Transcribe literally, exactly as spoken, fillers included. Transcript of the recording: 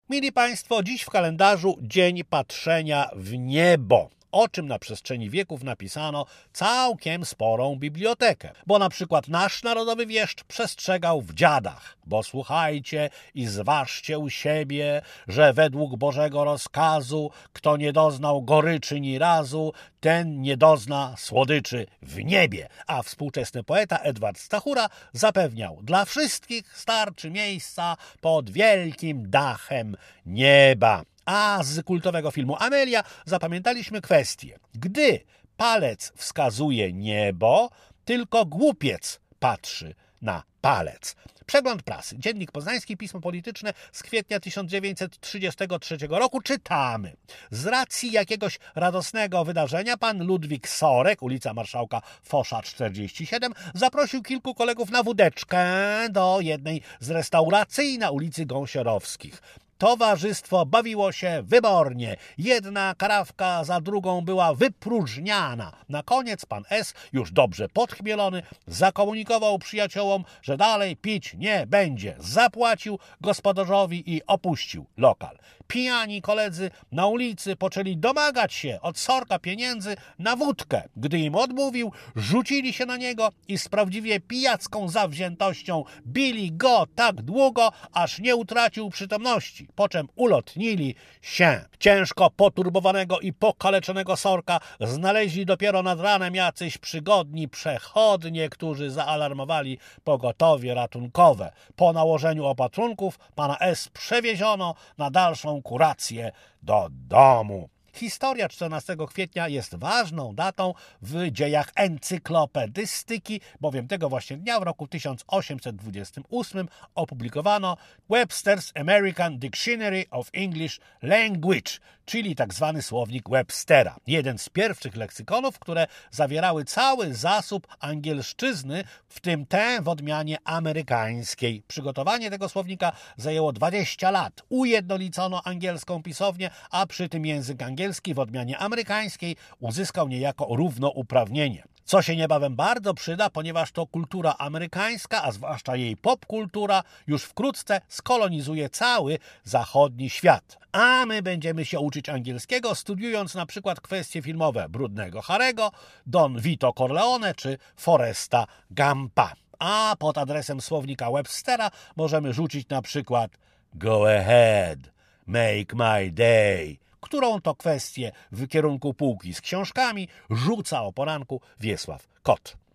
Mili Państwo, dziś w kalendarzu Dzień Patrzenia w Niebo, o czym na przestrzeni wieków napisano całkiem sporą bibliotekę. Bo na przykład nasz narodowy wieszcz przestrzegał w dziadach. Bo słuchajcie i zważcie u siebie, że według Bożego rozkazu, kto nie doznał goryczy ni razu, ten nie dozna słodyczy w niebie. A współczesny poeta Edward Stachura zapewniał, dla wszystkich starczy miejsca pod wielkim dachem nieba. A z kultowego filmu Amelia zapamiętaliśmy kwestię. Gdy palec wskazuje niebo, tylko głupiec patrzy na palec. Przegląd prasy. Dziennik Poznański, Pismo Polityczne z kwietnia tysiąc dziewięćset trzydziestego trzeciego roku. Czytamy. Z racji jakiegoś radosnego wydarzenia pan Ludwik Sorek, ulica Marszałka Fosza czterdzieści siedem, zaprosił kilku kolegów na wódeczkę do jednej z restauracji na ulicy Gąsiorowskich. Towarzystwo bawiło się wybornie. Jedna karawka za drugą była wypróżniana. Na koniec pan S., już dobrze podchmielony, zakomunikował przyjaciołom, że dalej pić nie będzie. Zapłacił gospodarzowi i opuścił lokal. Pijani koledzy na ulicy poczęli domagać się od Sorka pieniędzy na wódkę. Gdy im odmówił, rzucili się na niego i z prawdziwie pijacką zawziętością bili go tak długo, aż nie utracił przytomności. Po czym ulotnili się. Ciężko poturbowanego i pokaleczonego Sorka znaleźli dopiero nad ranem jacyś przygodni przechodnie, którzy zaalarmowali pogotowie ratunkowe. Po nałożeniu opatrunków pana S. przewieziono na dalszą kurację do domu. Historia czternastego kwietnia jest ważną datą w dziejach encyklopedystyki, bowiem tego właśnie dnia w roku tysiąc osiemset dwudziestym ósmym opublikowano Webster's American Dictionary of English Language, czyli tak zwany słownik Webstera. Jeden z pierwszych leksykonów, które zawierały cały zasób angielszczyzny, w tym tę w odmianie amerykańskiej. Przygotowanie tego słownika zajęło dwadzieścia lat. Ujednolicono angielską pisownię, a przy tym język angielski w odmianie amerykańskiej uzyskał niejako równouprawnienie. Co się niebawem bardzo przyda, ponieważ to kultura amerykańska, a zwłaszcza jej popkultura, już wkrótce skolonizuje cały zachodni świat. A my będziemy się uczyć angielskiego, studiując na przykład kwestie filmowe Brudnego Harego, Don Vito Corleone czy Foresta Gumpa. A pod adresem słownika Webstera możemy rzucić na przykład Go ahead, make my day, którą to kwestię w kierunku półki z książkami rzuca o poranku Wiesław Kot.